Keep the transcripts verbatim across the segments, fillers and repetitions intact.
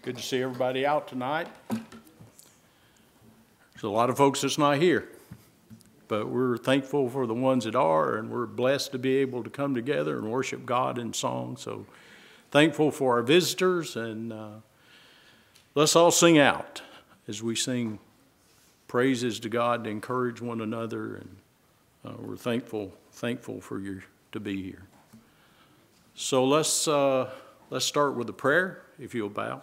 Good to see everybody out tonight. There's a lot of folks that's not here, but we're thankful for the ones that are, and we're blessed to be able to come together and worship God in song. So thankful for our visitors, and uh, let's all sing out as we sing praises to God to encourage one another, and uh, we're thankful, thankful for you to be here. So let's uh, let's start with a prayer, if you'll bow.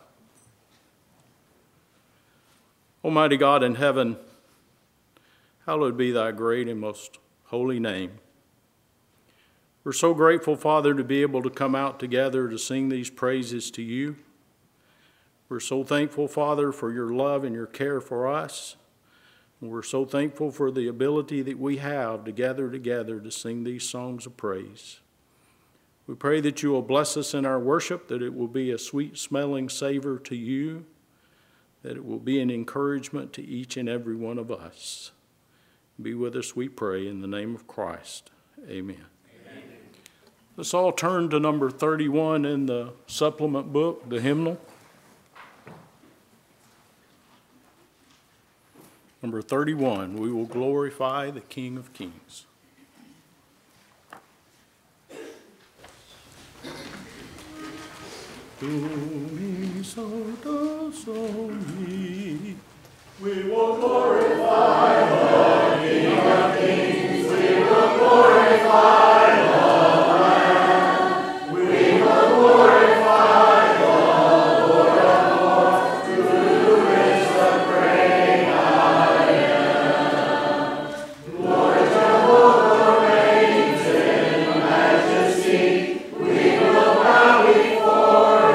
Almighty God in heaven, hallowed be thy great and most holy name. We're so grateful, Father, to be able to come out together to sing these praises to you. We're so thankful, Father, for your love and your care for us. And we're so thankful for the ability that we have to gather together to sing these songs of praise. We pray that you will bless us in our worship, that it will be a sweet-smelling savor to you, that it will be an encouragement to each and every one of us. Be with us, we pray, in the name of Christ. Amen. Amen. Let's all turn to number thirty-one in the supplement book, the hymnal. Number thirty-one, we will glorify the King of Kings. Do me so, do so me. We will glorify the King of Kings. We will glorify the Lamb. We will glorify the Lord of Lords, who is the great I am. Lord Jehovah reigns in majesty. We will bow before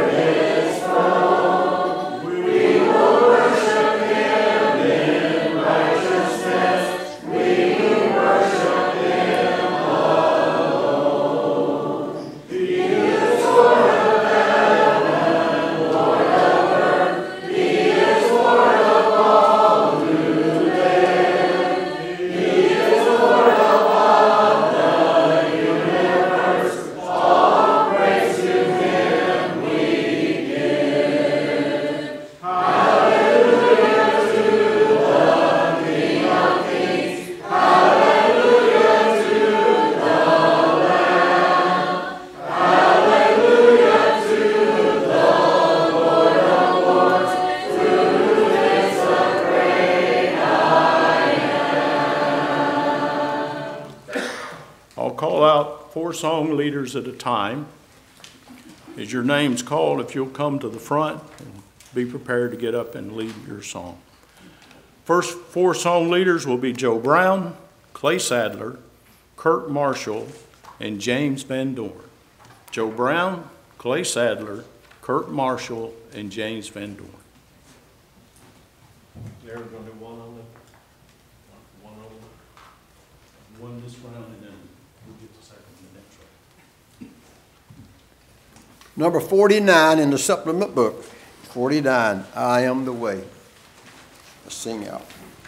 song leaders at a time. As your name's called, if you'll come to the front and be prepared to get up and lead your song. First four song leaders will be Joe Brown, Clay Sadler, Kurt Marshall, and James Van Dorn. Joe Brown, Clay Sadler, Kurt Marshall, and James Van Dorn. They're going to do one on the one on one this round, and then we'll get the second. Number forty-nine in the supplement book. forty-nine, I Am the Way. Let's sing out.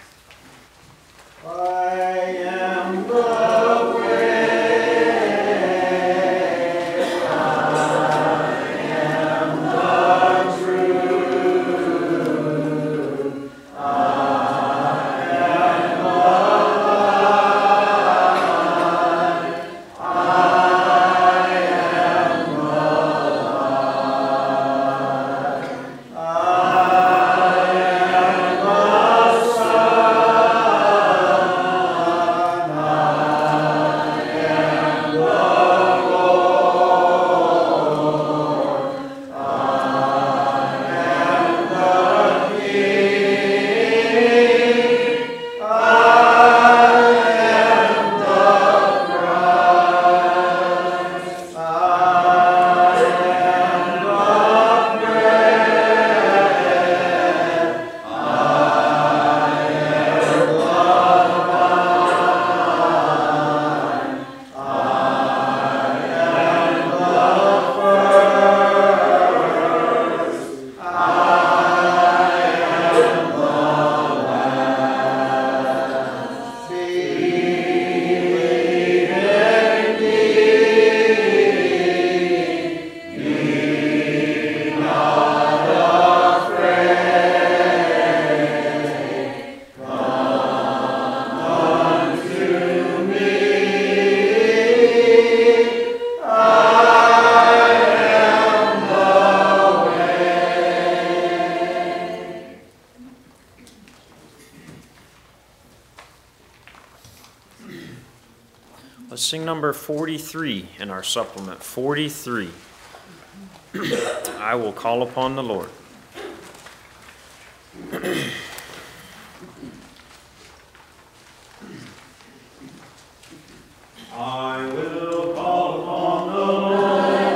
I am the way. I Let's sing number forty-three in our supplement. forty-three. I will call upon the Lord. I will call upon the Lord.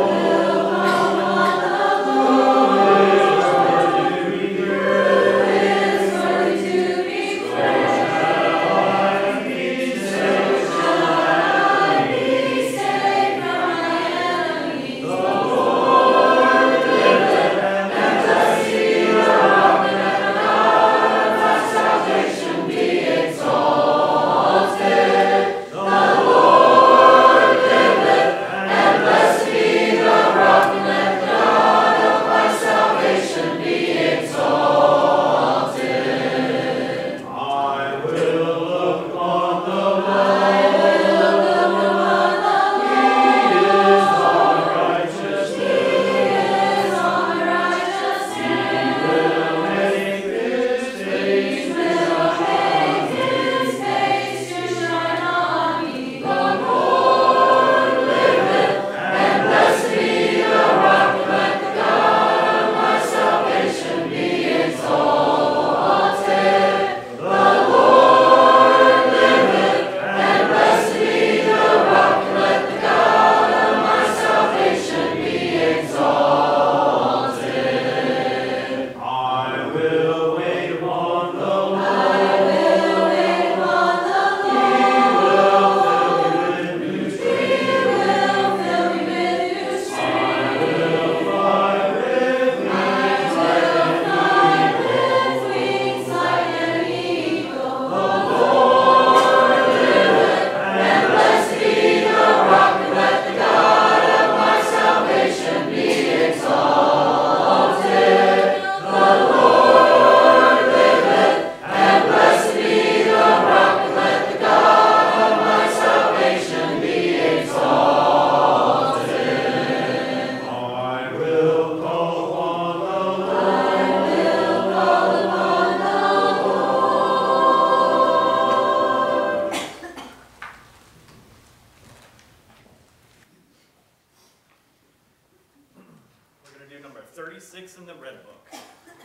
thirty-six in the red book.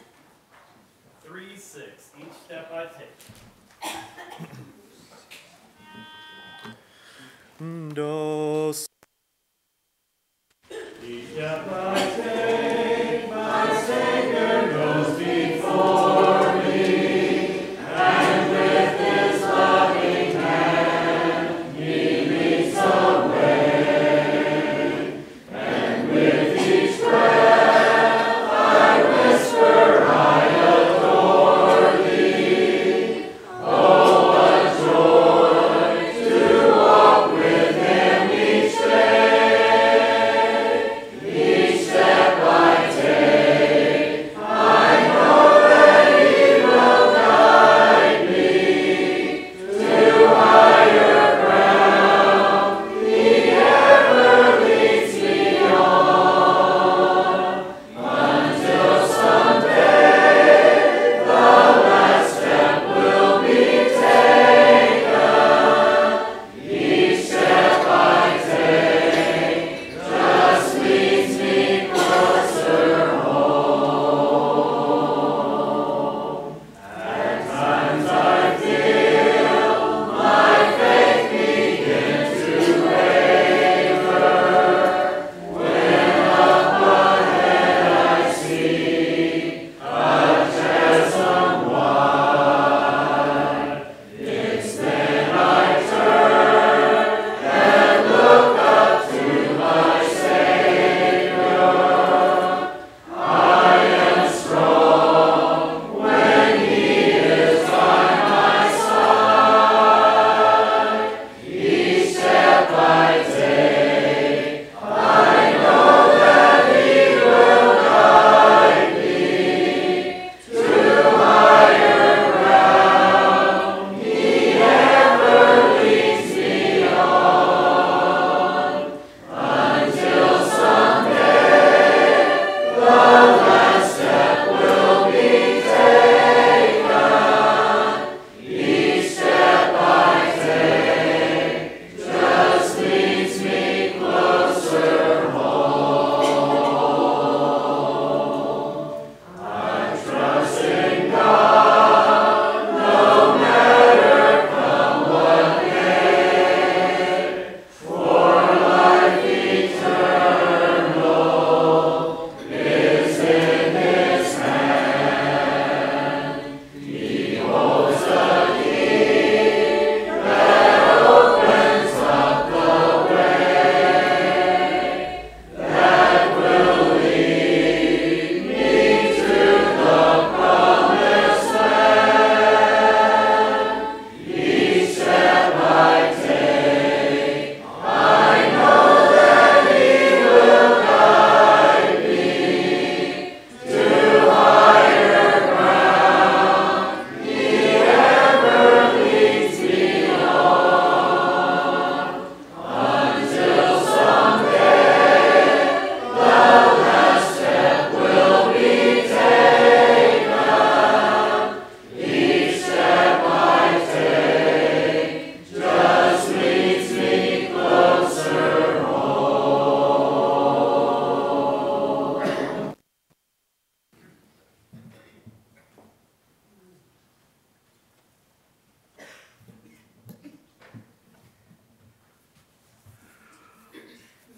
three six, each step I take. Dos. Each step I take, my Savior goes before me, and with His loving hand He leads the way, and with each breath Oh, what joy to walk with Him.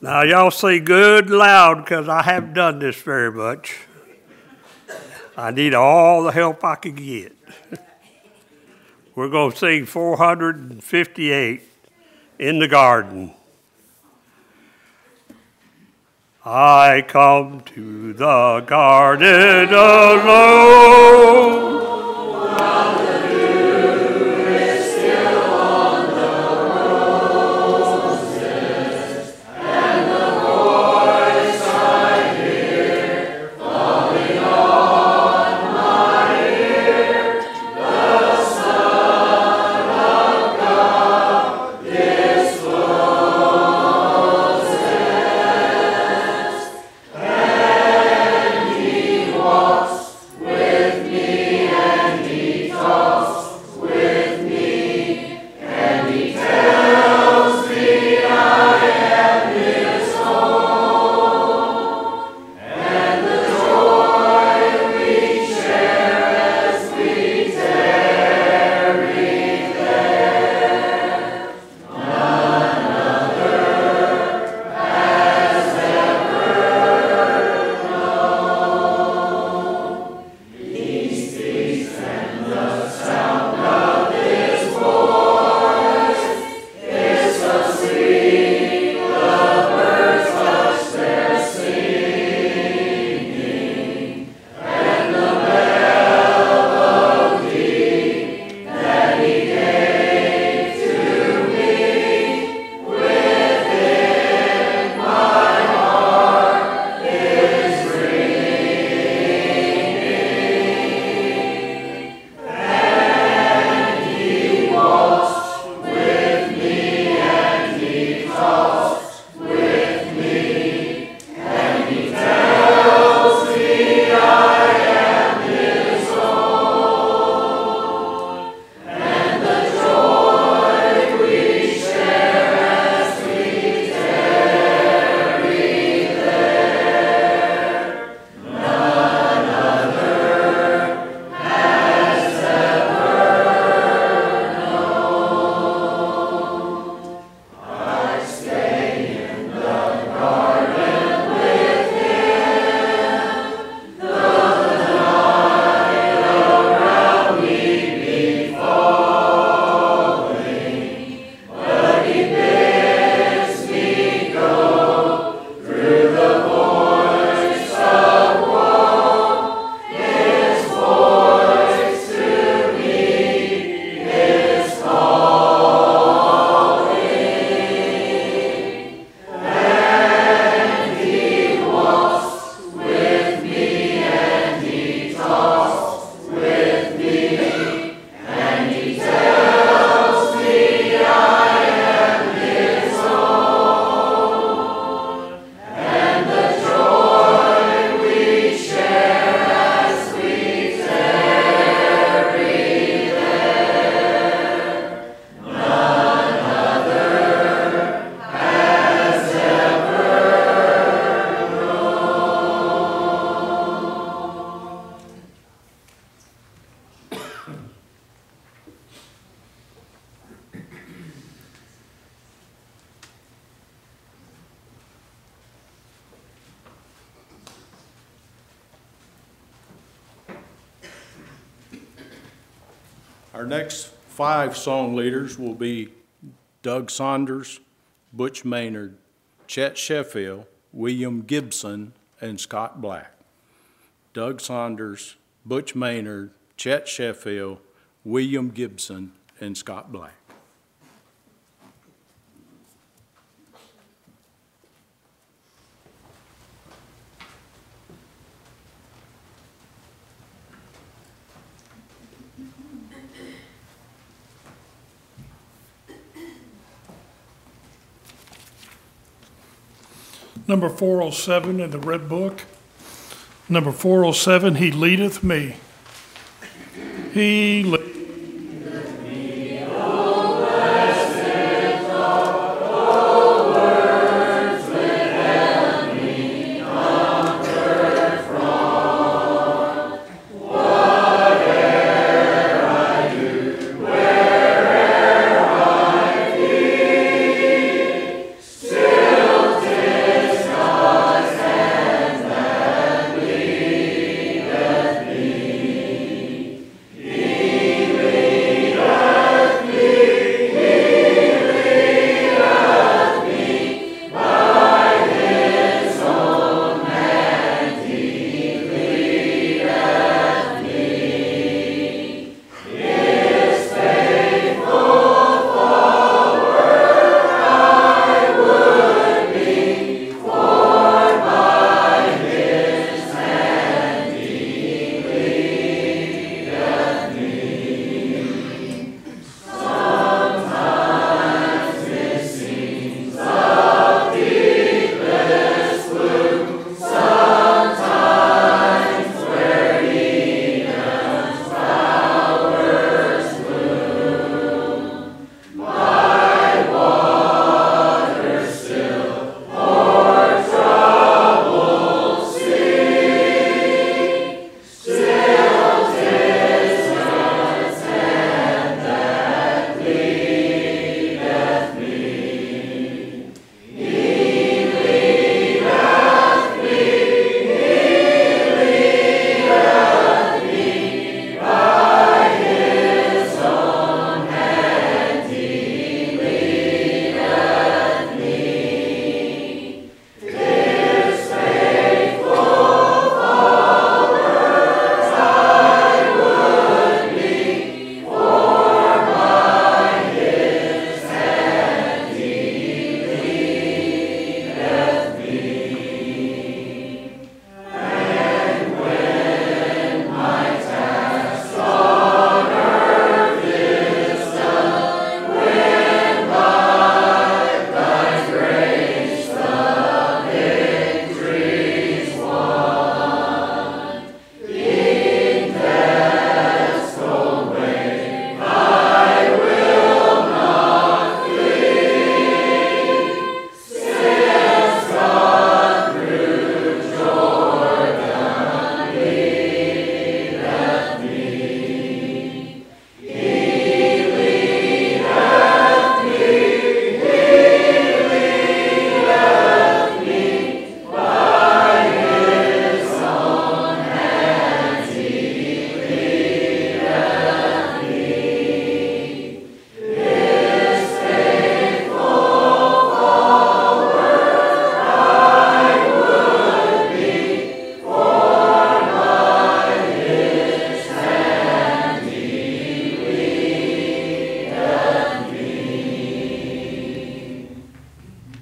Now, y'all say good and loud because I haven't done this very much. I need all the help I can get. We're going to sing four hundred fifty-eight, In the Garden. I come to the garden alone. Our next five song leaders will be Doug Saunders, Butch Maynard, Chet Sheffield, William Gibson, and Scott Black. Doug Saunders, Butch Maynard, Chet Sheffield, William Gibson, and Scott Black. Number four oh seven in the Red Book. Number four oh seven, He Leadeth Me. He leadeth Still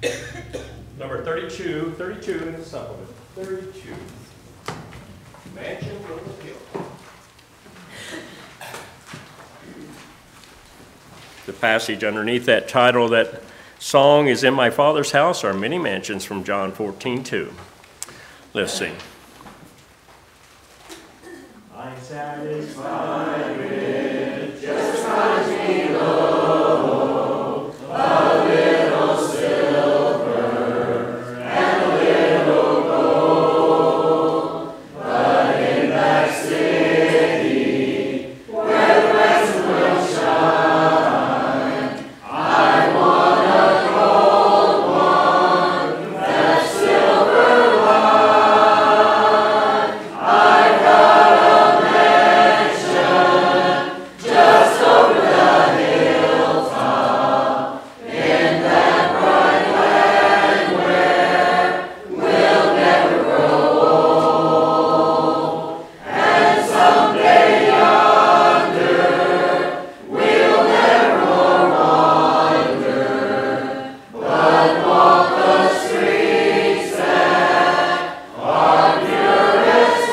Number thirty-two, thirty-two in the supplement. thirty-two. Mansion on the hill. The passage underneath that title, that song is "In My Father's House Are Many Mansions" from John fourteen two. Let's sing. I'm satisfied with just my below, a little silver and a little gold, but in that city where the rest will shine, I want a gold one, that silver line. I got a mansion just over the hilltop in that bright land where we'll never grow old. And someday yonder we'll never more wander, but walk the streets that are pure as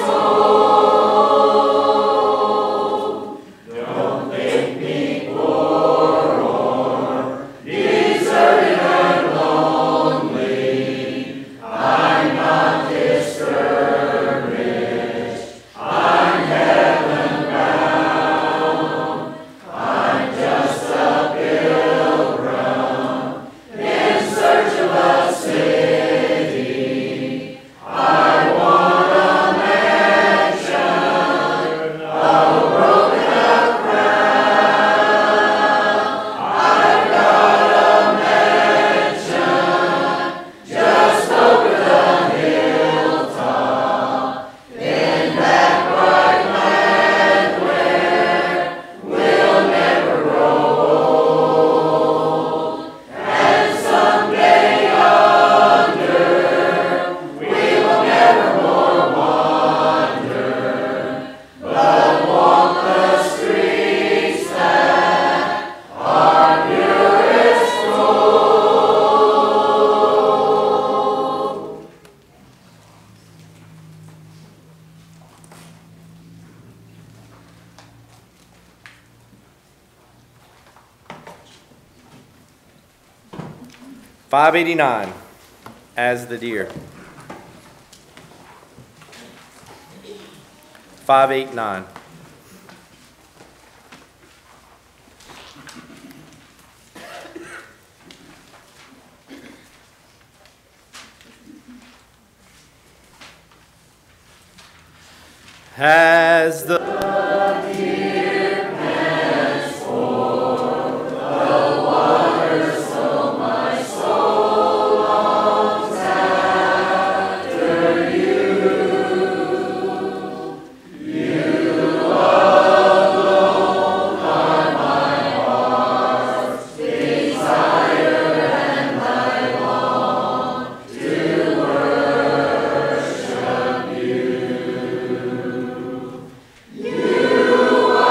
gold. Don't think me poor or deserted and lonely. I'm not discouraged. I'm heaven bound. I'm just a pilgrim in search of a city. I want a mansion, a broken up crown. I've got a mansion just over the hilltop in that bright land where we'll never grow old. And someday yonder we will never more wander, but walk the streets that are pure as gold. five eighty-nine, As the Deer. five eighty-nine. As the You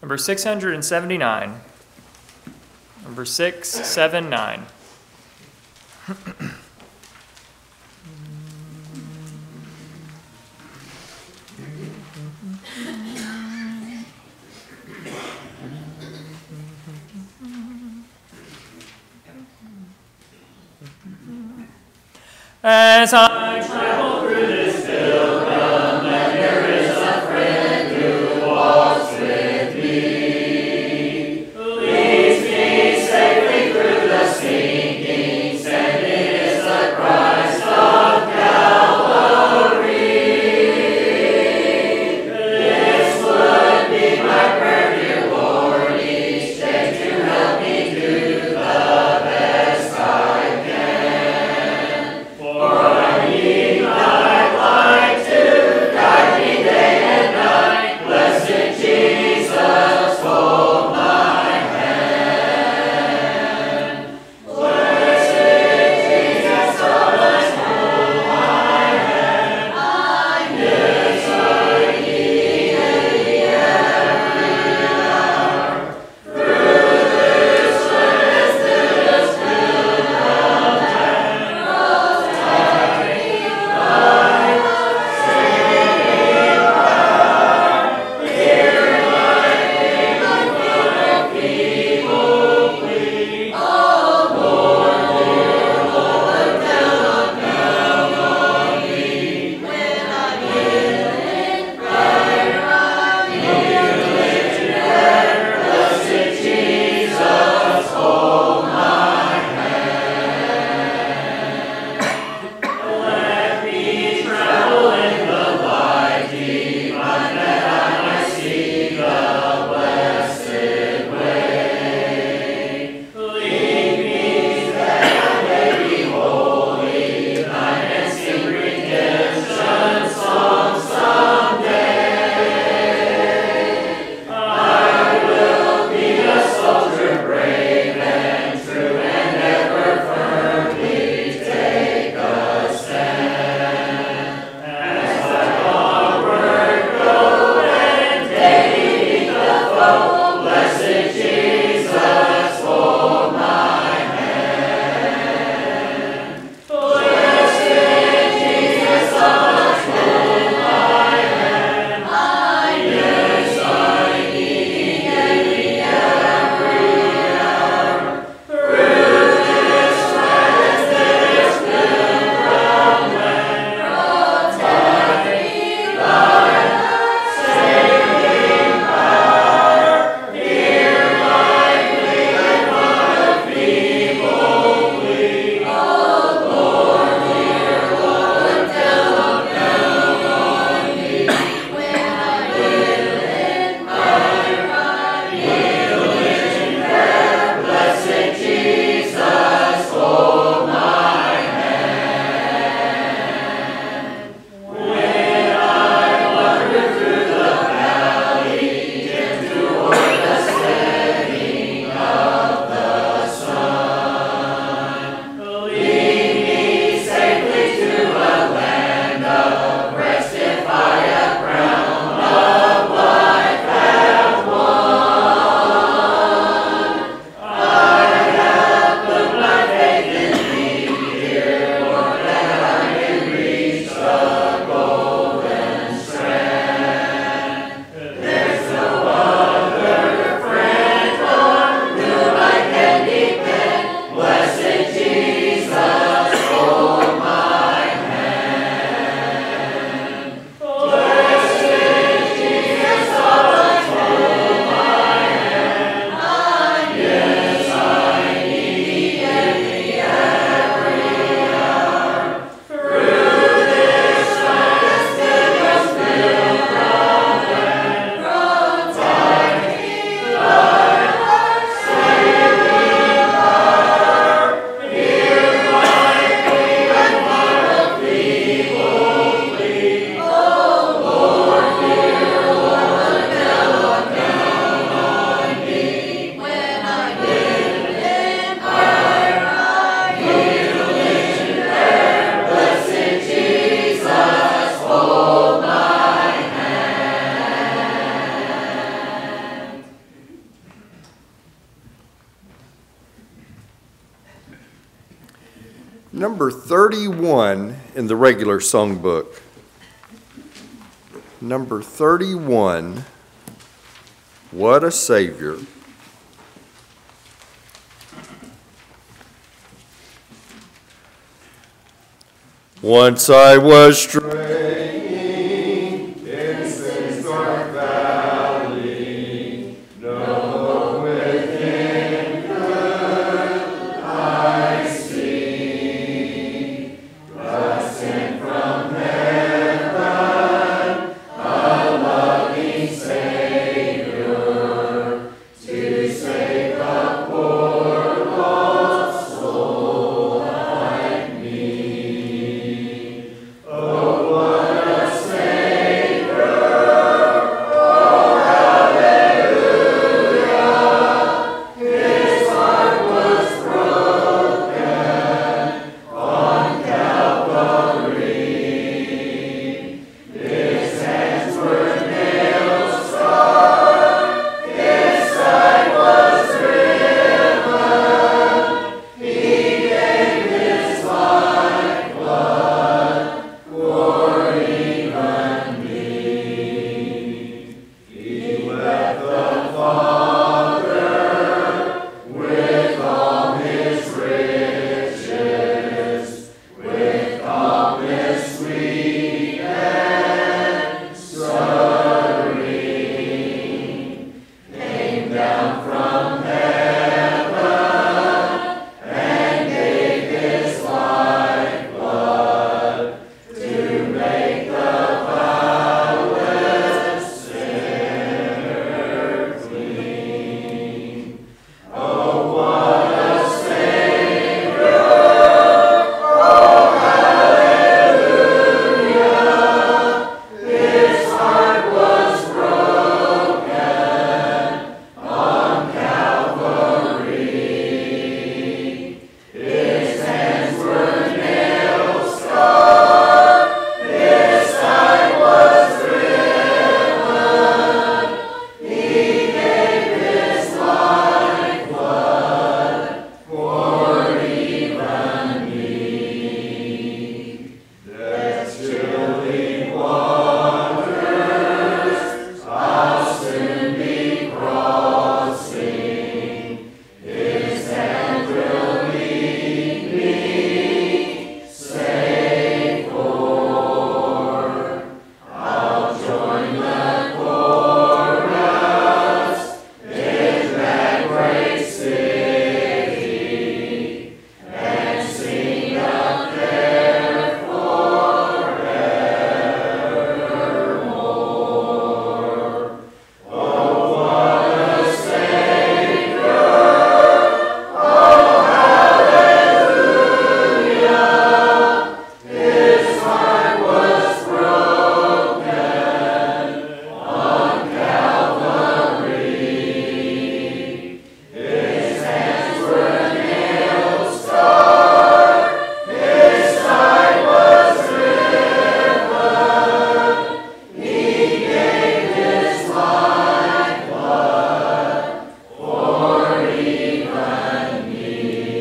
Number six hundred seventy-nine. Number six seven nine. As I travel through this pilgrim, and there is a friend who walks with me, leads me safely through the sinking sand. It is the Christ of Calvary. This would be my prayer, dear Lord, each day to help me do the best I can. For I need Number thirty-one in the regular songbook. Number thirty-one, What a Savior. Once I was straying in sin's dark valley, no hope within could I see, but sent from heaven a loving Savior to save a poor lost soul like me. Oh, what a Savior! Oh, hallelujah! His heart was broken on Calvary. His hands were nail-scarred. His side was riven. He gave his lifeblood for even me. He left the Father with all his riches, with calmness sweet and serene, came down from heaven and gave his lifeblood to make the foulest sinner clean. Oh, what a Savior! Oh, hallelujah! His heart was broken on Calvary. His hands were nail-scarred. His side was riven. He gave his lifeblood for even me. Death's chilling waters I'll soon be crossing. His hand will lead me safe o'er. I'll join the chorus in that great city and sing up there forevermore. Oh, what a Savior! Oh, hallelujah! His heart was broken on Calvary. His hands were nail-scarred. His side was riven. He gave his lifeblood for even me.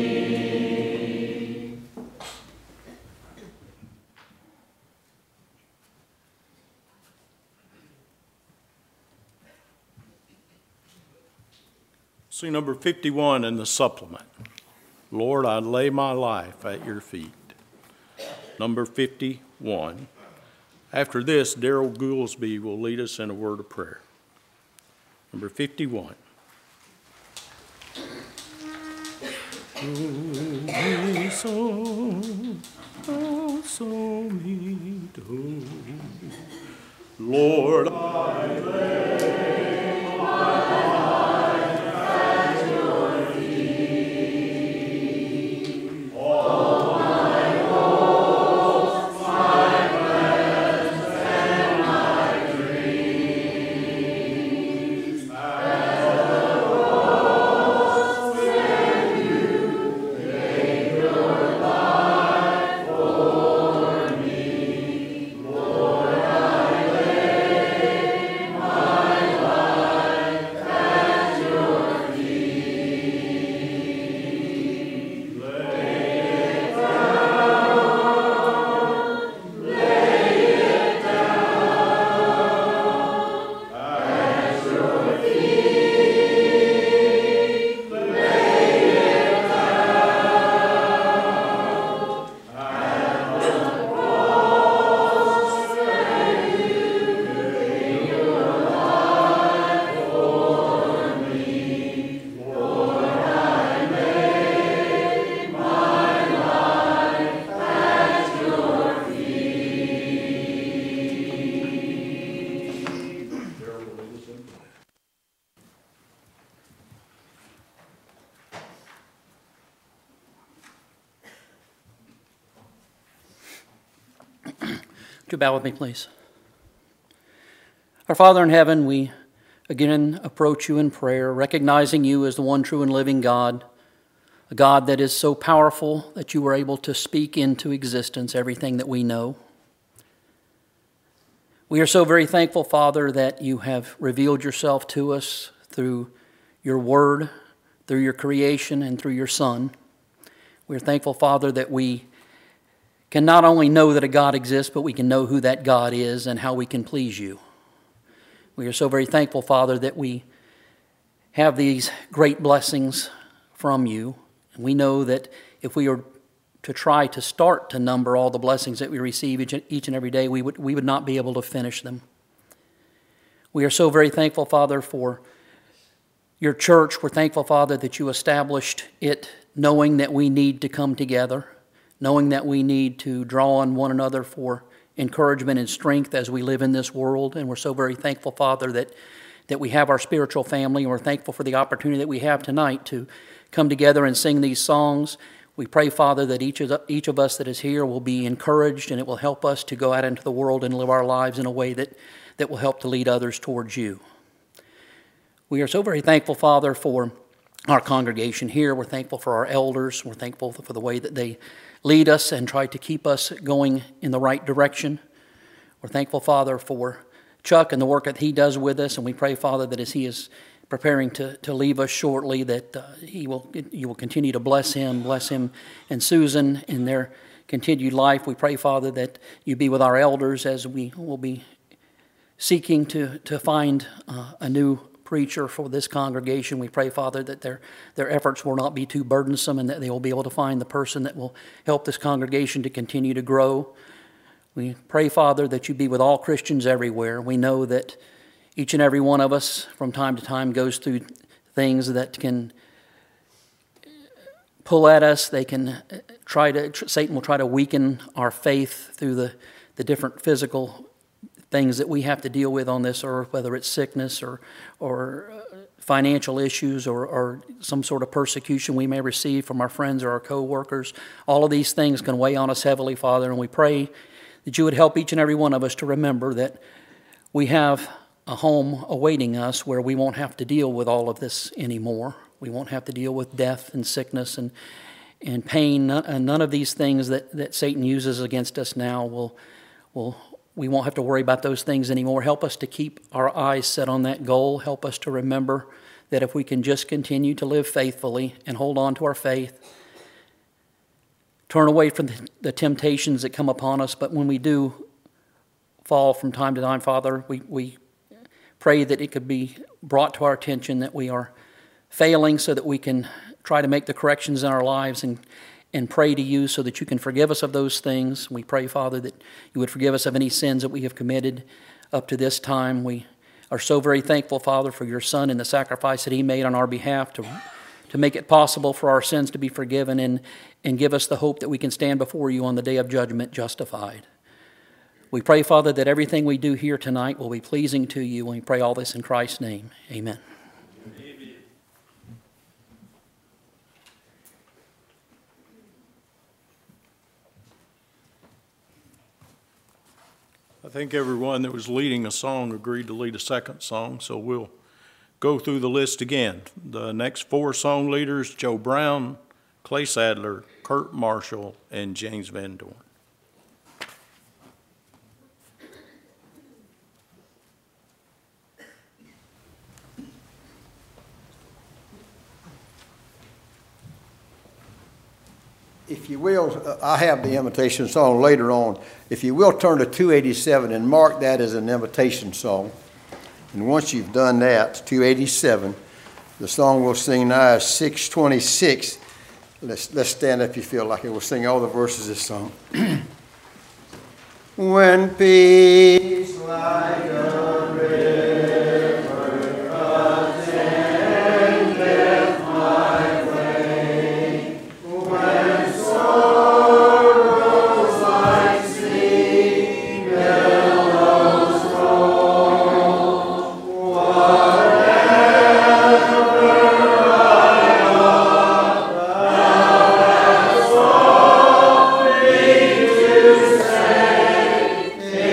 See number fifty-one in the supplement. Lord, I lay my life at your feet. Number fifty-one. After this, Darrell Goolsby will lead us in a word of prayer. Number fifty-one. Oh, so, oh, so me too. Lord, I lay my life at your feet. All my hopes, my plans, and my dreams, as the rose when you gave your life for me. Lord, I lay my Would you bow with me, please? Our Father in heaven, we again approach you in prayer, recognizing you as the one true and living God, a God that is so powerful that you were able to speak into existence everything that we know. We are so very thankful, Father, that you have revealed yourself to us through your word, through your creation, and through your Son. We are thankful, Father, that we can not only know that a God exists, but we can know who that God is and how we can please you. We are so very thankful, Father, that we have these great blessings from you. And we know that if we are to try to start to number all the blessings that we receive each, each and every day, we would, we would not be able to finish them. We are so very thankful, Father, for your church. We're thankful, Father, that you established it knowing that we need to come together, knowing that we need to draw on one another for encouragement and strength as we live in this world. And we're so very thankful, Father, that, that we have our spiritual family, and we're thankful for the opportunity that we have tonight to come together and sing these songs. We pray, Father, that each of, the, each of us that is here will be encouraged, and it will help us to go out into the world and live our lives in a way that, that will help to lead others towards you. We are so very thankful, Father, for our congregation here. We're thankful for our elders. We're thankful for the way that they lead us and try to keep us going in the right direction. We're thankful, Father, for Chuck and the work that he does with us, and we pray, Father, that as he is preparing to, to leave us shortly, that uh, he will you will continue to bless him, bless him and Susan in their continued life. We pray, Father, that you be with our elders as we will be seeking to, to find uh, a new preacher for this congregation. We pray, Father, that their their efforts will not be too burdensome, and that they will be able to find the person that will help this congregation to continue to grow. We pray, Father, that you be with all Christians everywhere. We know that each and every one of us from time to time goes through things that can pull at us. They can try to, Satan will try to weaken our faith through the, the different physical things that we have to deal with on this earth, whether it's sickness or or financial issues or, or some sort of persecution we may receive from our friends or our co-workers. All of these things can weigh on us heavily, Father, and we pray that you would help each and every one of us to remember that we have a home awaiting us where we won't have to deal with all of this anymore. We won't have to deal with death and sickness and and pain. And none of these things that, that Satan uses against us now will will we won't have to worry about those things anymore. Help us to keep our eyes set on that goal. Help us to remember that if we can just continue to live faithfully and hold on to our faith, turn away from the, the temptations that come upon us, but when we do fall from time to time, Father, we, we pray that it could be brought to our attention that we are failing so that we can try to make the corrections in our lives and and pray to you so that you can forgive us of those things. We pray, Father, that you would forgive us of any sins that we have committed up to this time. We are so very thankful, Father, for your Son and the sacrifice that he made on our behalf to, to make it possible for our sins to be forgiven and, and give us the hope that we can stand before you on the day of judgment justified. We pray, Father, that everything we do here tonight will be pleasing to you, and we pray all this in Christ's name. Amen. I think everyone that was leading a song agreed to lead a second song, so we'll go through the list again. The next four song leaders, Joe Brown, Clay Sadler, Kurt Marshall, and James Van Dorn. If you will, I have the invitation song later on. If you will, turn to two eighty-seven and mark that as an invitation song. And once you've done that, two eighty-seven, the song we'll sing now is six twenty-six. Let's, let's stand up if you feel like it. We'll sing all the verses of this song. When peace like a river attendeth my way, when sorrows like sea billows roll, whatever I ought, thou hast taught me to say,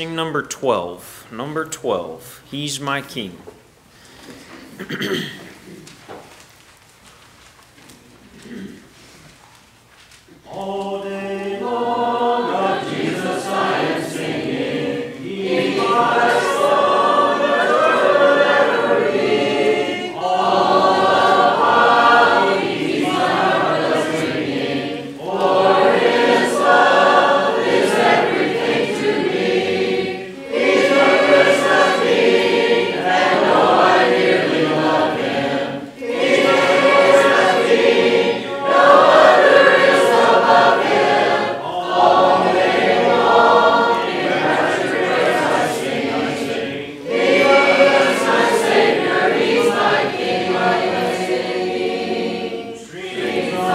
sing number twelve. Number twelve, He's My King. All day long of Jesus I am singing. He my song forever be. All the while He's my heart singing. For His love is everything to me. He's the Christmas King, and oh, I dearly love Him. He's the Christmas King, no other is above Him. All day long, in rapture praise I sing, I sing. He is my Savior, He's my King, my blessed King. Streams of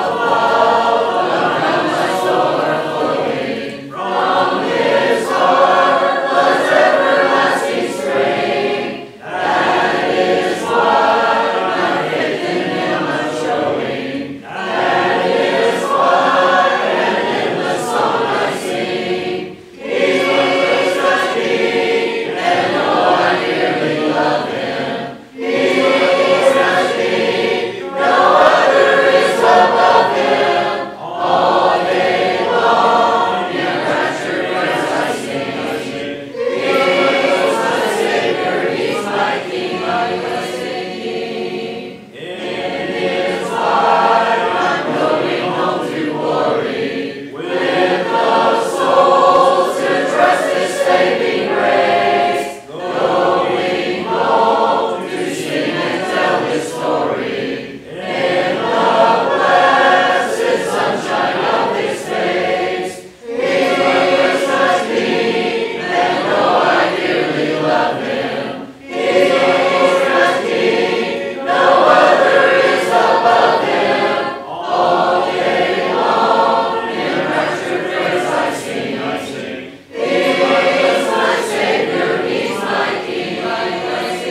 love around my soul are flowing. From His heart was everlasting spring. That is why my faith in Him I'm showing. That is why, and in the song I sing. He's the Christmas King, and oh, I dearly love Him. He's the Christmas King, no other is above Him. All day long, in rapture praise I sing, I sing. He is my Savior, He's my King, my blessed King. In His light I'm going home to glory, with the souls to trust His saving grace. Going home to sing and tell His story, in the blessed sunshine of His face. He's the Christmas King, and oh, I dearly love Him. He's the Christmas King, no other is above Him. All day long, in rapture praise I sing, I sing. He is my Savior, He's my King, my blessed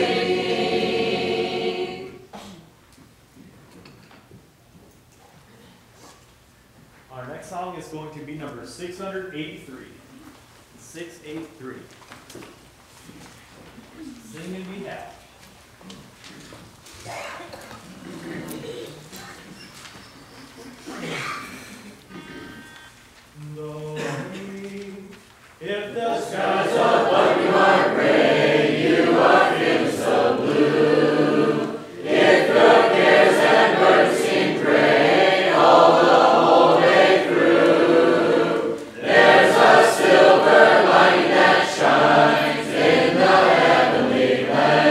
King. Our next song is going to be number six hundred eighty-three. six eighty-three. Sing and be happy. Knowing if the skies of what you are gray, you are feeling so blue. If the cares and burdens seem gray all the whole day through, there's a silver light that shines in the heavenly land.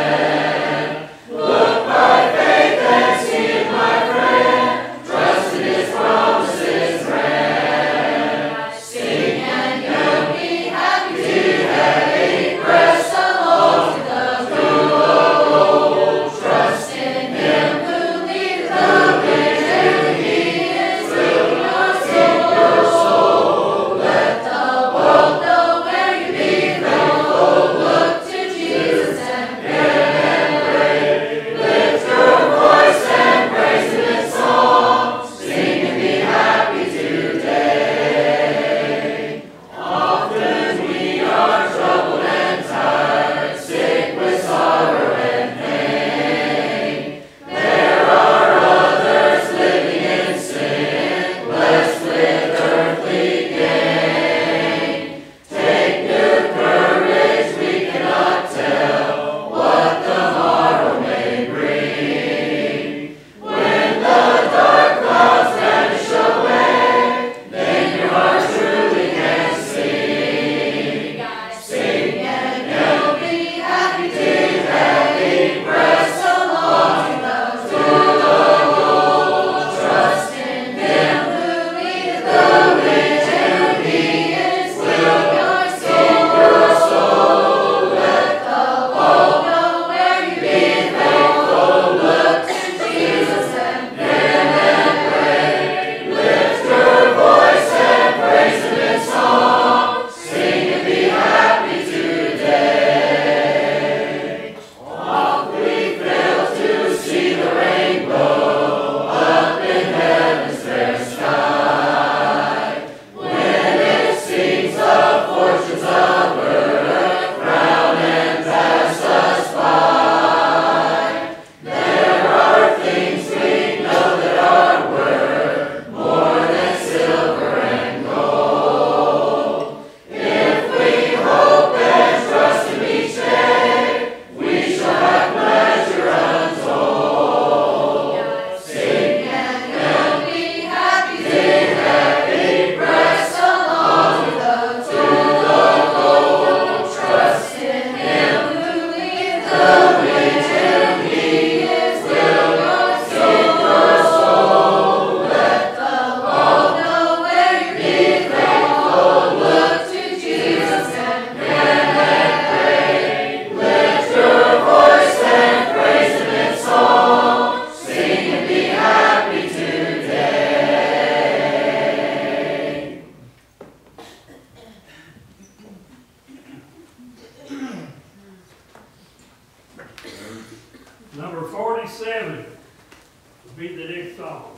Number forty-seven will be the next song.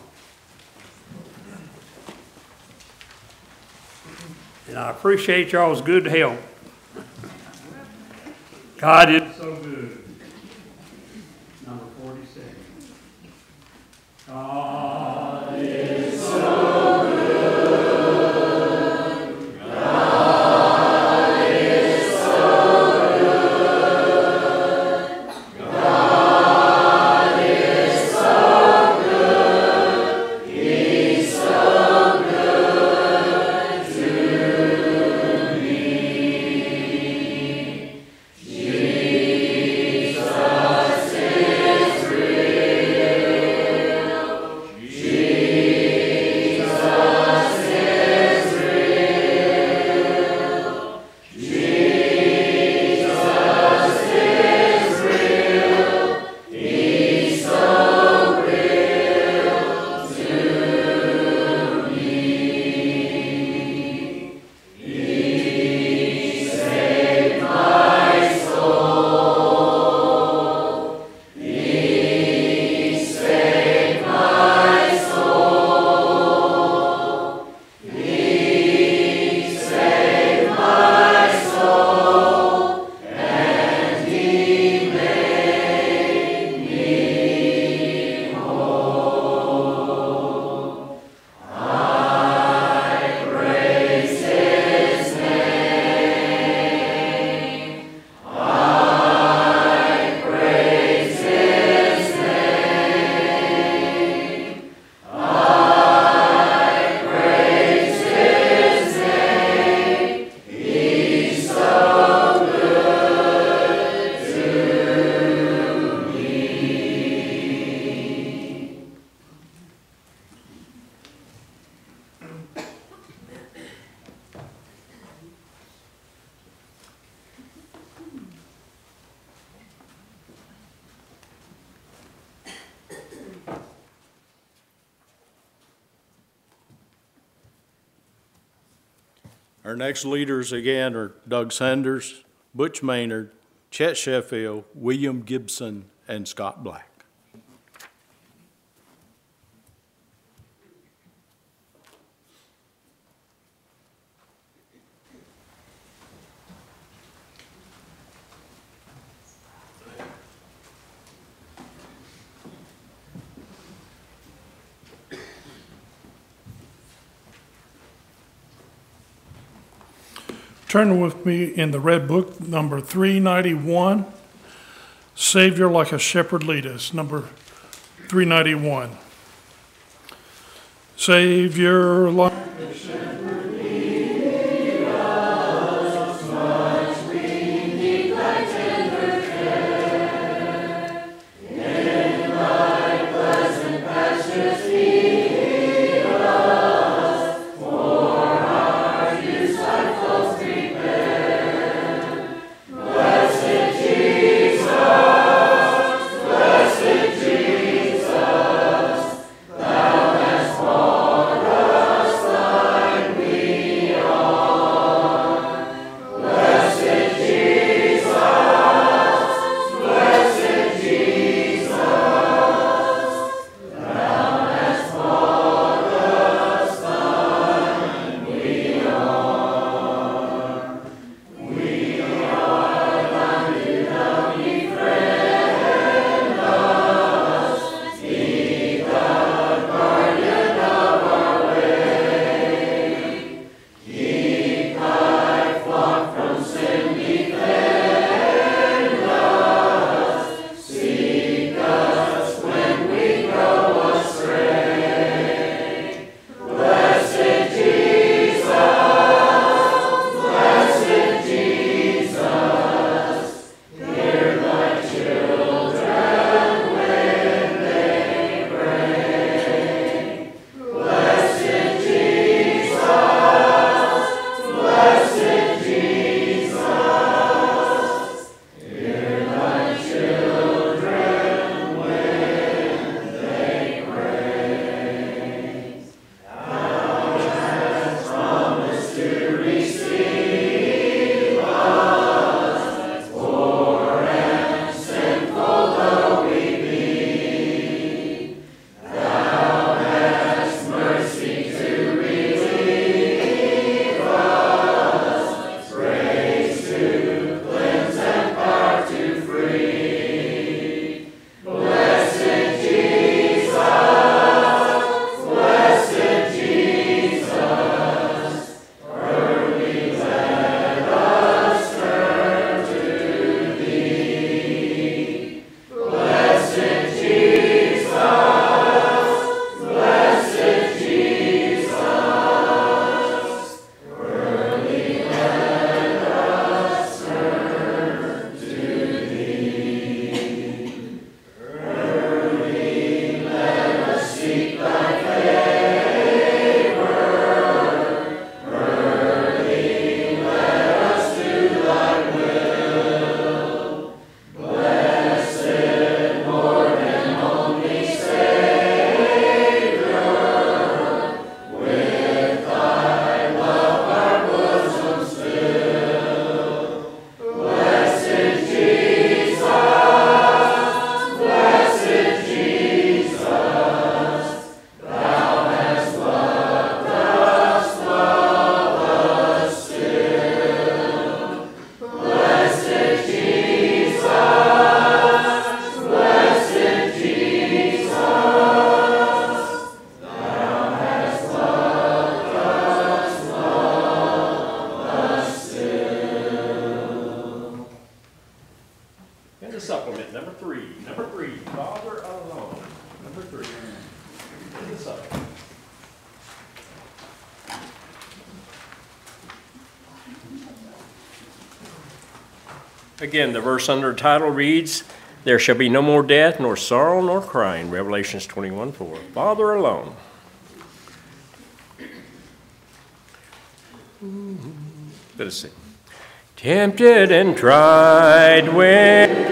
And I appreciate y'all's good help. God is so good. Number forty-seven. God is so good. God is so good. God is so good. He's so good to me. Jesus is real. Jesus is real. Jesus is real. He's so real to me. He saved my soul. He saved my soul. He saved my soul, and He made me whole. I praise His name. I praise His name. I praise His name. He's so good to me. Our next leaders again are Doug Sanders, Butch Maynard, Chet Sheffield, William Gibson, and Scott Black. Turn with me in the Red Book, number three ninety-one, Savior Like a Shepherd Lead Us, number three ninety-one. Savior like a shepherd lead us, much we need thy tender care. In thy pleasant pastures feed us, for our use thy foes prepare. Blessed Jesus, blessed Jesus, thou hast bought us thine three. Number three, Father alone. Number three. Put this up. Again, the verse under title reads, "There shall be no more death, nor sorrow, nor crying." Revelations twenty-one four. Father alone. Let us sing. Tempted and tried when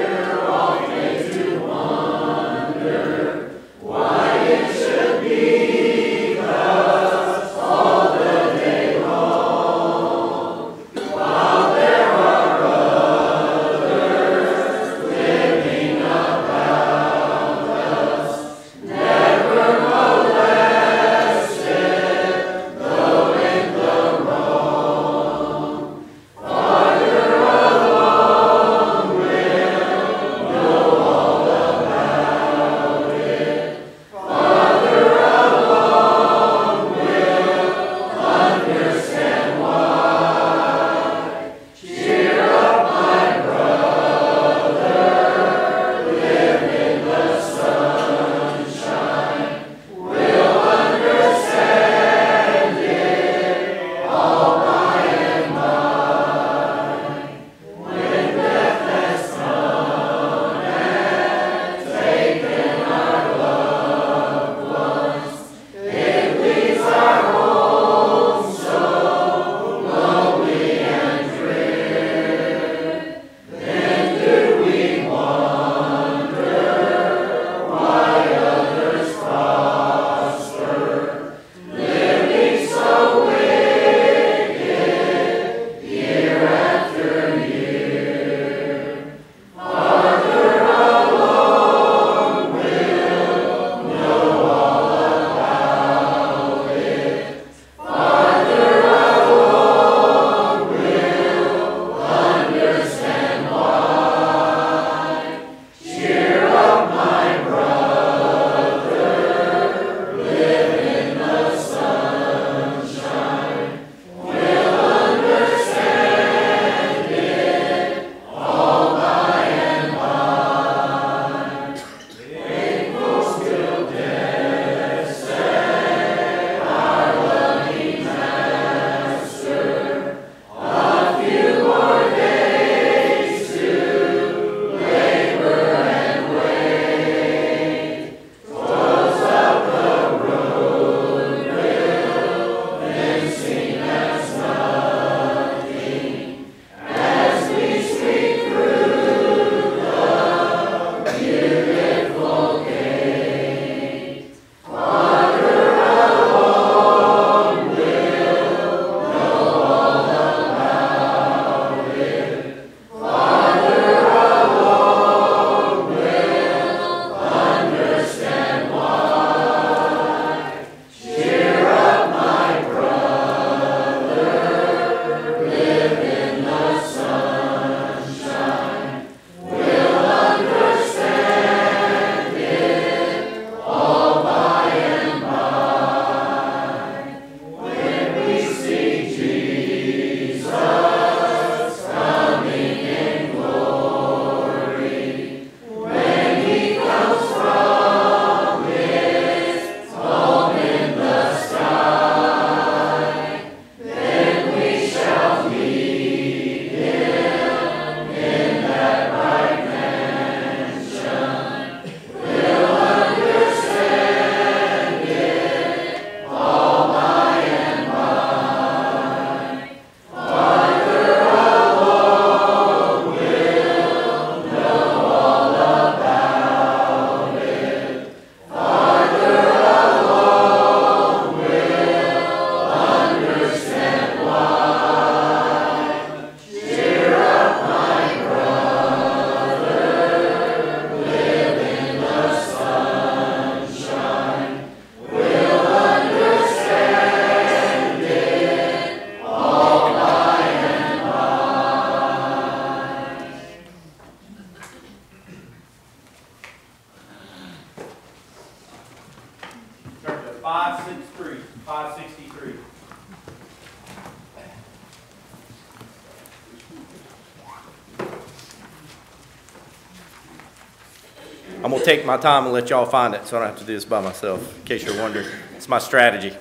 I'm going to take my time and let y'all find it so I don't have to do this by myself, in case you're wondering. It's my strategy.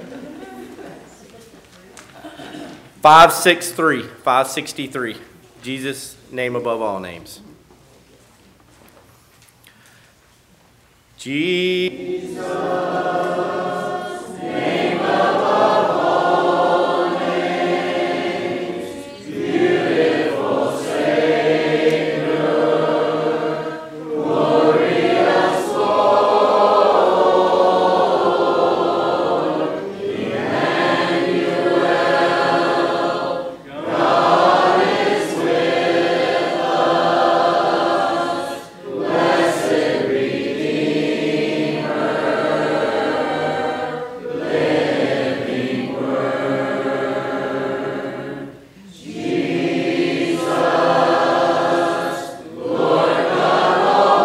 five sixty-three, five sixty-three, Jesus, name above all names. Jesus, name above all names, beautiful Savior, glorious Lord, Emmanuel, God is with us, blessed Redeemer, living Word, Jesus, Lord God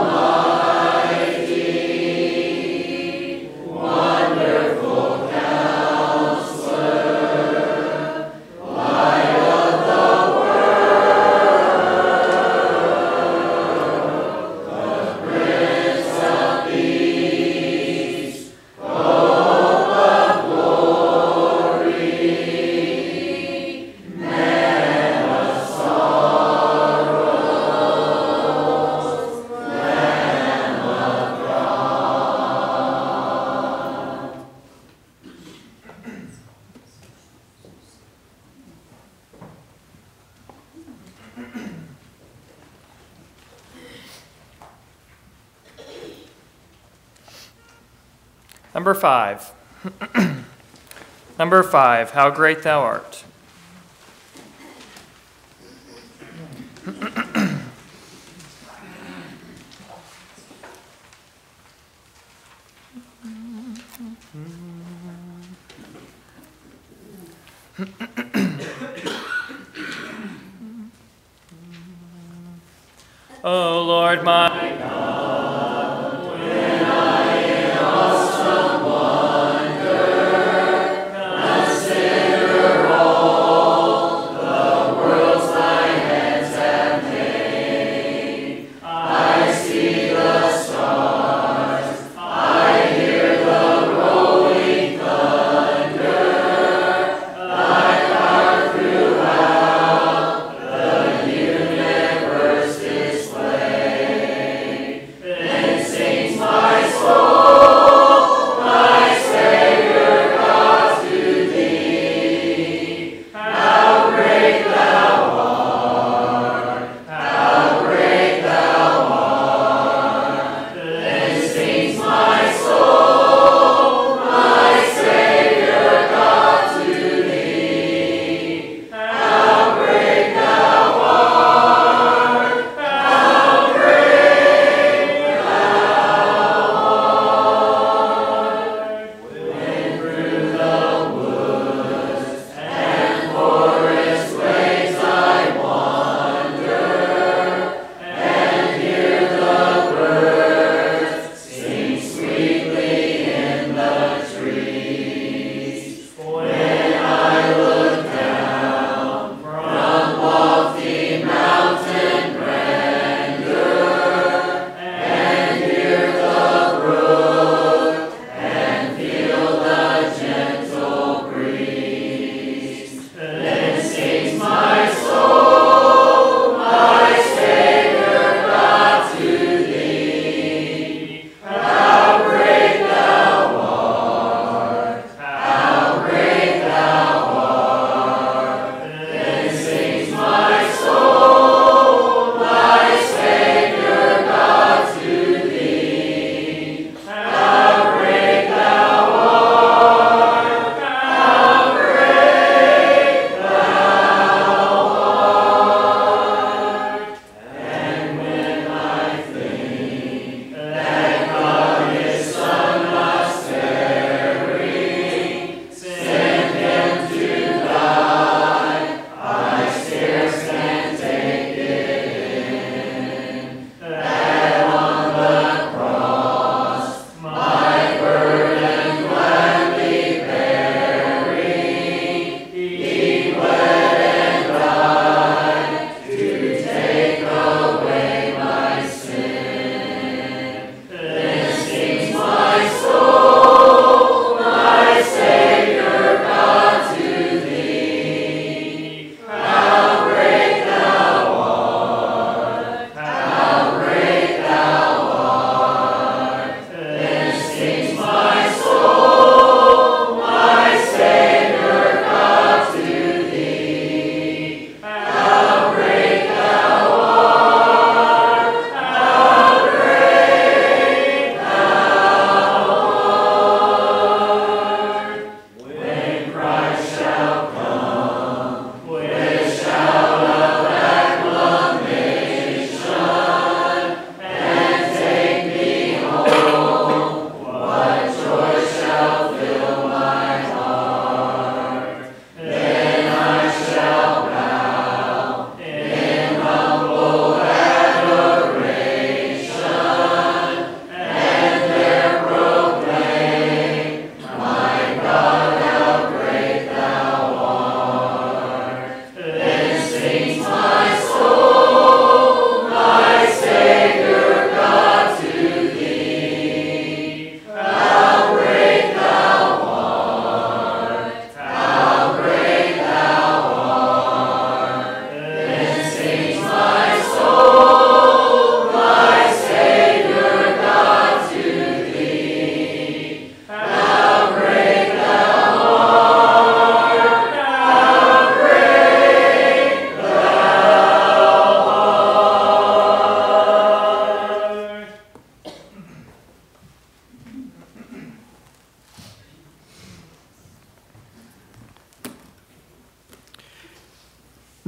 Almighty, wonderful Counselor, Light of the world, the Prince of Peace, hope of glory, man of sorrows, Lamb of God. Number five. Number five, how great thou art. O Lord my God, when I in awesome wonder consider all the worlds thy hands have made, I see the stars, I hear the rolling thunder, thy power throughout the universe display.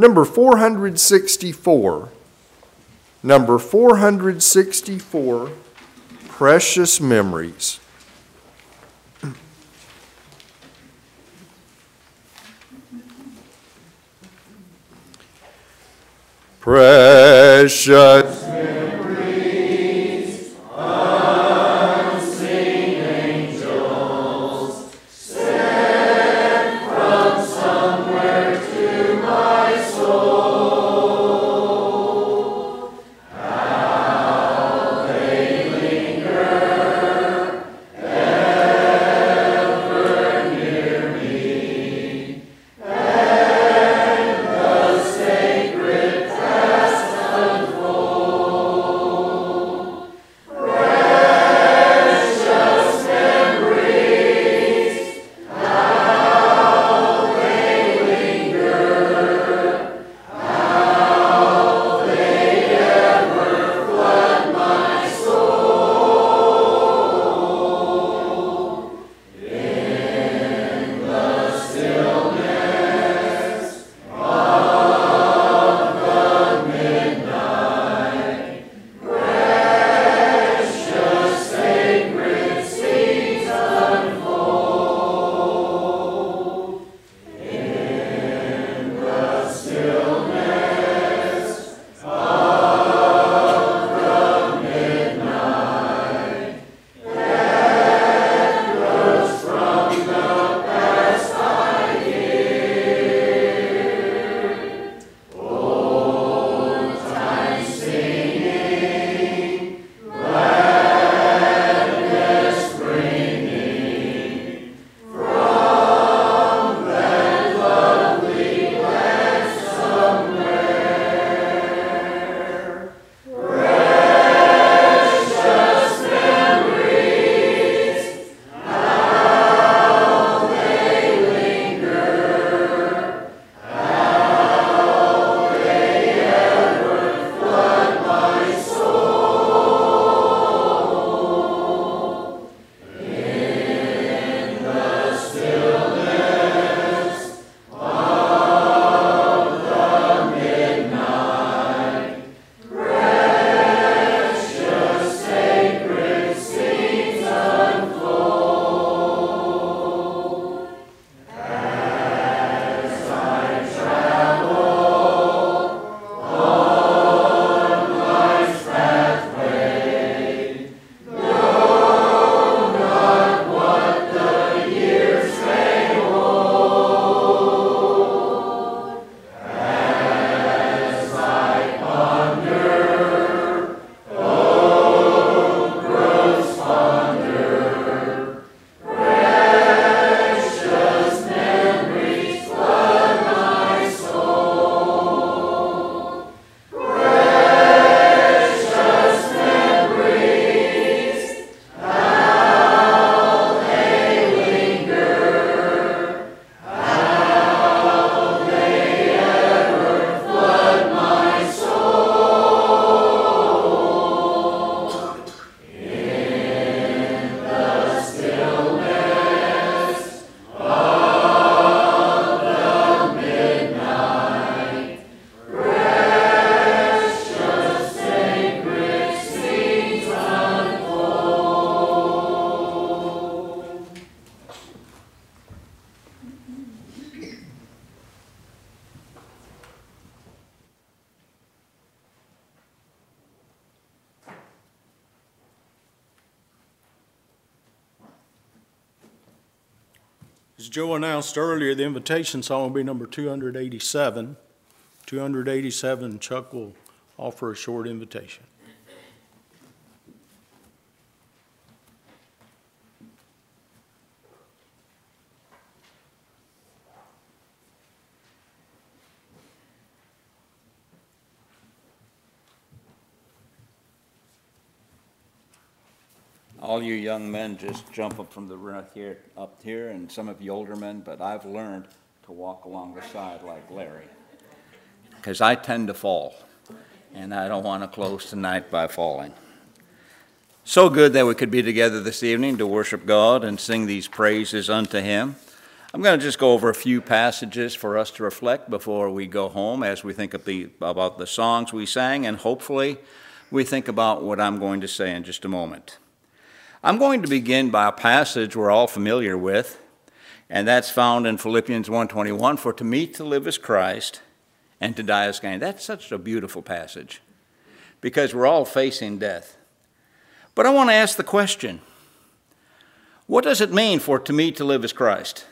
number four hundred sixty-four. Number four hundred sixty-four, Precious Memories. Precious memories, unseen angels, sent from somewhere to my soul. How they linger ever near me, and the sacred As Joe announced earlier, the invitation song will be number two hundred eighty-seven. two hundred eighty-seven, Chuck will offer a short invitation. All you young men just jump up from the right here, up here, and some of you older men, but I've learned to walk along the side like Larry, because I tend to fall, and I don't want to close tonight by falling. So good that we could be together this evening to worship God and sing these praises unto Him. I'm going to just go over a few passages for us to reflect before we go home as we think of the, about the songs we sang, and hopefully we think about what I'm going to say in just a moment. I'm going to begin by a passage we're all familiar with, and that's found in Philippians one twenty-one, for to me to live is Christ, and to die is gain. That's such a beautiful passage, because we're all facing death. But I want to ask the question, what does it mean for to me to live is Christ?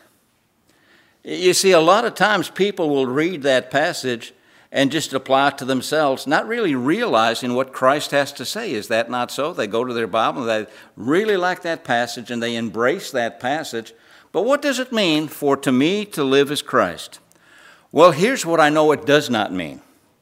You see, a lot of times people will read that passage and just apply it to themselves, not really realizing what Christ has to say. Is that not so? They go to their Bible and they really like that passage and they embrace that passage. But what does it mean for to me to live is Christ? Well, here's what I know it does not mean.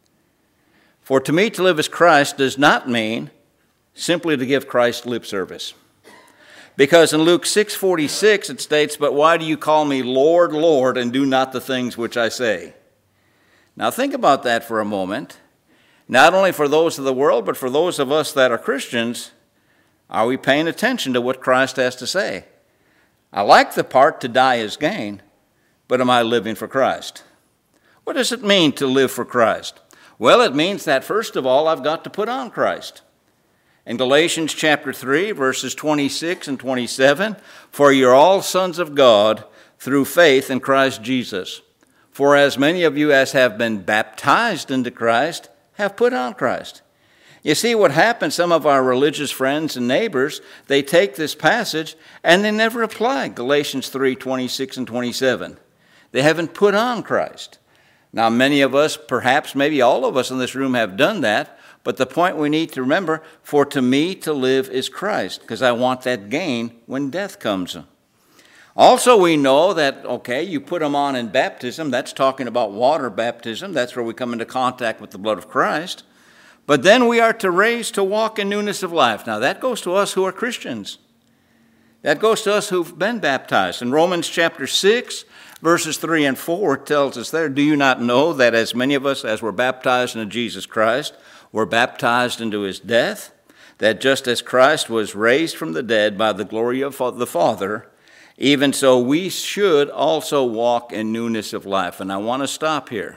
For to me to live as Christ does not mean simply to give Christ lip service. Because in Luke six forty-six it states, but why do you call me Lord, Lord, and do not the things which I say? Now think about that for a moment. Not only for those of the world, but for those of us that are Christians, are we paying attention to what Christ has to say? I like the part to die is gain, but am I living for Christ? What does it mean to live for Christ? Well, it means that first of all, I've got to put on Christ. In Galatians chapter three, verses twenty-six and twenty-seven, for you're all sons of God through faith in Christ Jesus. For as many of you as have been baptized into Christ have put on Christ. You see what happens, some of our religious friends and neighbors, they take this passage and they never apply Galatians three, twenty-six and twenty-seven. They haven't put on Christ. Now, many of us, perhaps maybe all of us in this room have done that, but the point we need to remember, for to me to live is Christ, because I want that gain when death comes. Also, we know that, okay, you put them on in baptism. That's talking about water baptism. That's where we come into contact with the blood of Christ. But then we are to raise to walk in newness of life. Now, that goes to us who are Christians. That goes to us who've been baptized. In Romans chapter six, verses three and four, it tells us there, do you not know that as many of us as were baptized into Jesus Christ were baptized into his death, that just as Christ was raised from the dead by the glory of the Father, even so we should also walk in newness of life. And I want to stop here.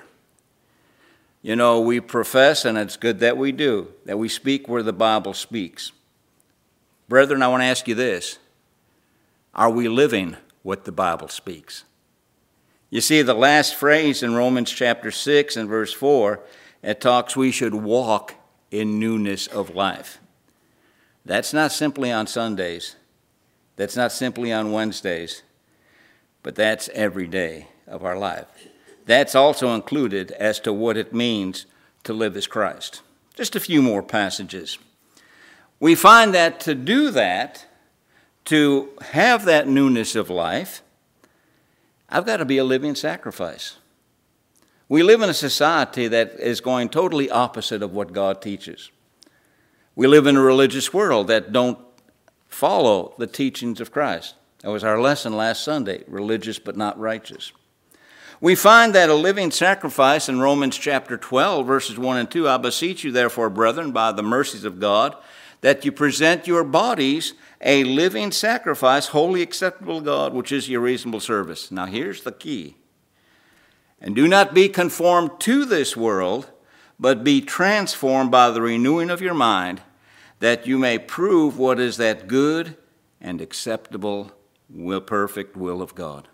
You know, we profess, and it's good that we do, that we speak where the Bible speaks. Brethren, I want to ask you this. Are we living what the Bible speaks? You see, the last phrase in Romans chapter six and verse four, it talks we should walk in newness of life. That's not simply on Sundays. That's not simply on Wednesdays. But that's every day of our life. That's also included as to what it means to live as Christ. Just a few more passages. We find that to do that, to have that newness of life, I've got to be a living sacrifice. We live in a society that is going totally opposite of what God teaches. We live in a religious world that don't follow the teachings of Christ. That was our lesson last Sunday, religious but not righteous. We find that a living sacrifice in Romans chapter twelve, verses one and two, I beseech you therefore, brethren, by the mercies of God, that you present your bodies a living sacrifice, wholly acceptable to God, which is your reasonable service. Now here's the key. And do not be conformed to this world, but be transformed by the renewing of your mind, that you may prove what is that good and acceptable, will, perfect will of God.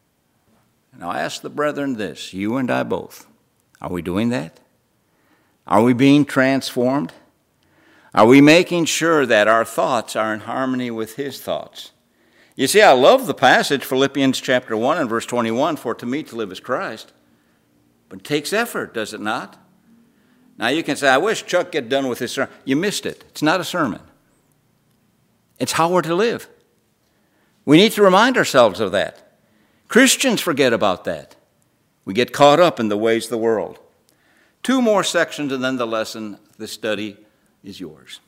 Now I ask the brethren this, you and I both, are we doing that? Are we being transformed? Are we making sure that our thoughts are in harmony with his thoughts? You see, I love the passage, Philippians chapter one and verse twenty-one, for to me to live is Christ. But it takes effort, does it not? Now you can say, I wish Chuck get done with his sermon. You missed it. It's not a sermon. It's how we're to live. We need to remind ourselves of that. Christians forget about that. We get caught up in the ways of the world. Two more sections and then the lesson, the study is yours.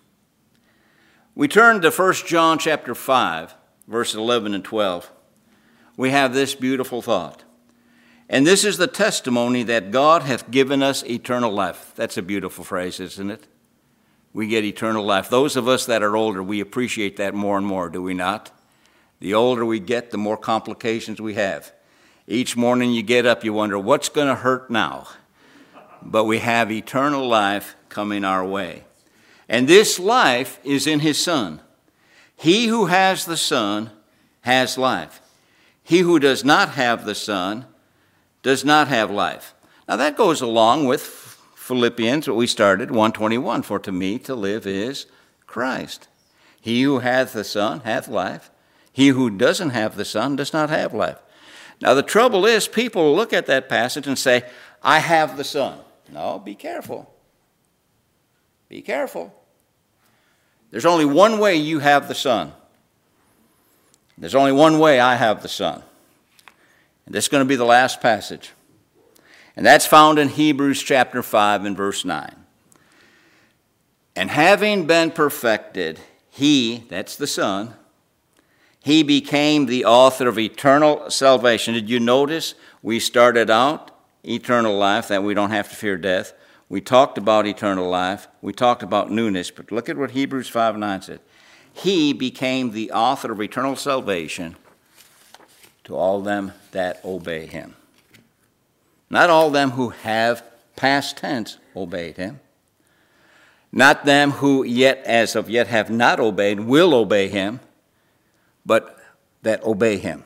We turn to First John chapter five, verses eleven and twelve. We have this beautiful thought. And this is the testimony that God hath given us eternal life. That's a beautiful phrase, isn't it? We get eternal life. Those of us that are older, we appreciate that more and more, do we not? The older we get, the more complications we have. Each morning you get up, you wonder, what's going to hurt now? But we have eternal life coming our way. And this life is in his Son. He who has the Son has life. He who does not have the Son does not have life. Now that goes along with Philippians, what we started, one twenty-one. For to me to live is Christ. He who hath the Son hath life. He who doesn't have the Son does not have life. Now the trouble is, people look at that passage and say, I have the Son. No, be careful. Be careful. There's only one way you have the Son. There's only one way I have the Son. And this is going to be the last passage. And that's found in Hebrews chapter five and verse nine. And having been perfected, he, that's the Son, he became the author of eternal salvation. Did you notice we started out eternal life, that we don't have to fear death. We talked about eternal life. We talked about newness. But look at what Hebrews five nine said. He became the author of eternal salvation to all them that obey him. Not all them who have, past tense, obeyed him. Not them who yet, as of yet, have not obeyed, will obey him, but that obey him.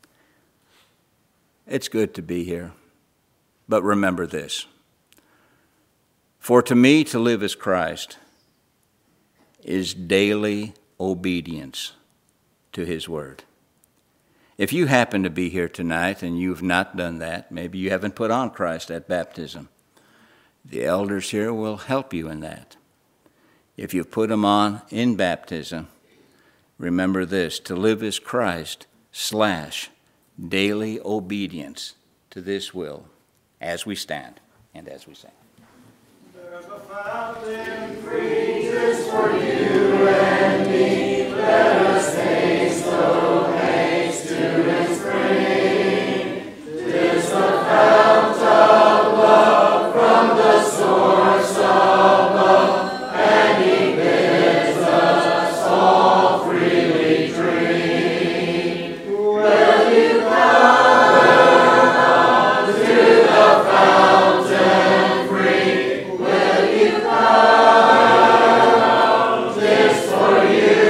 It's good to be here, but remember this. For to me to live as Christ is daily obedience to his word. If you happen to be here tonight and you've not done that, maybe you haven't put on Christ at baptism, the elders here will help you in that. If you've put him on in baptism, remember this, to live as Christ slash daily obedience to this will as we stand and as we sing. There's a fountain free just for you and me. Let us taste, oh, haste to its spring. 'Tis the fount of love from the source of love, and he bids us all freely drink. Will you come to the fountain free? Will you come? 'Tis for you.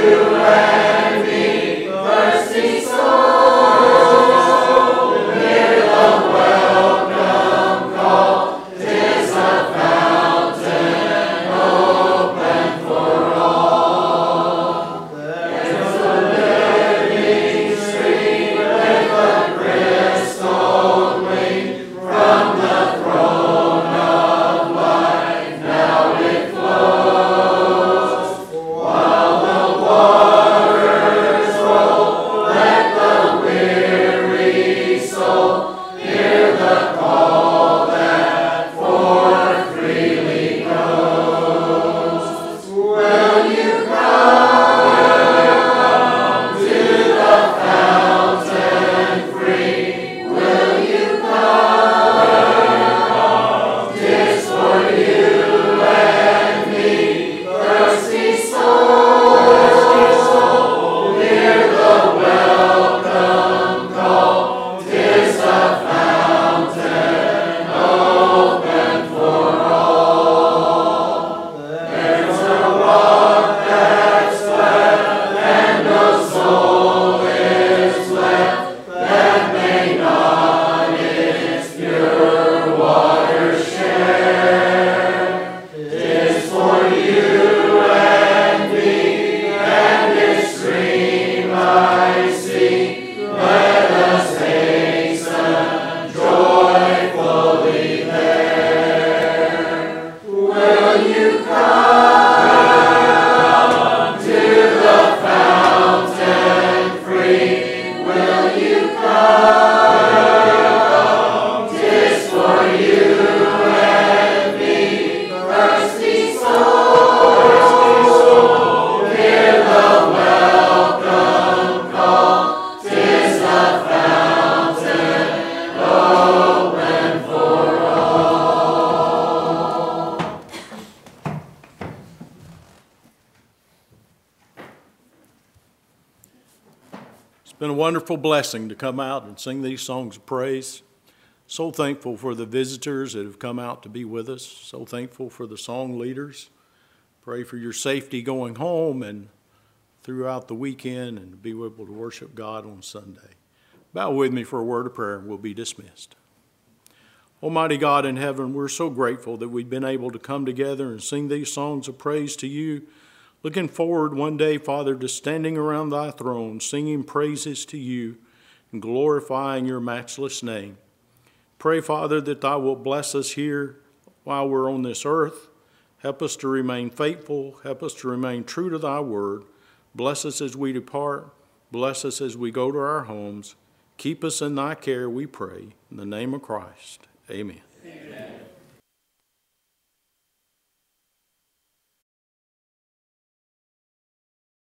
It's been a wonderful blessing to come out and sing these songs of praise. So thankful for the visitors that have come out to be with us. So thankful for the song leaders. Pray for your safety going home and throughout the weekend and to be able to worship God on Sunday. Bow with me for a word of prayer and we'll be dismissed. Almighty God in heaven, we're so grateful that we've been able to come together and sing these songs of praise to you. Looking forward one day, Father, to standing around thy throne, singing praises to you and glorifying your matchless name. Pray, Father, that thou wilt bless us here while we're on this earth. Help us to remain faithful. Help us to remain true to thy word. Bless us as we depart. Bless us as we go to our homes. Keep us in thy care, we pray. In the name of Christ, amen.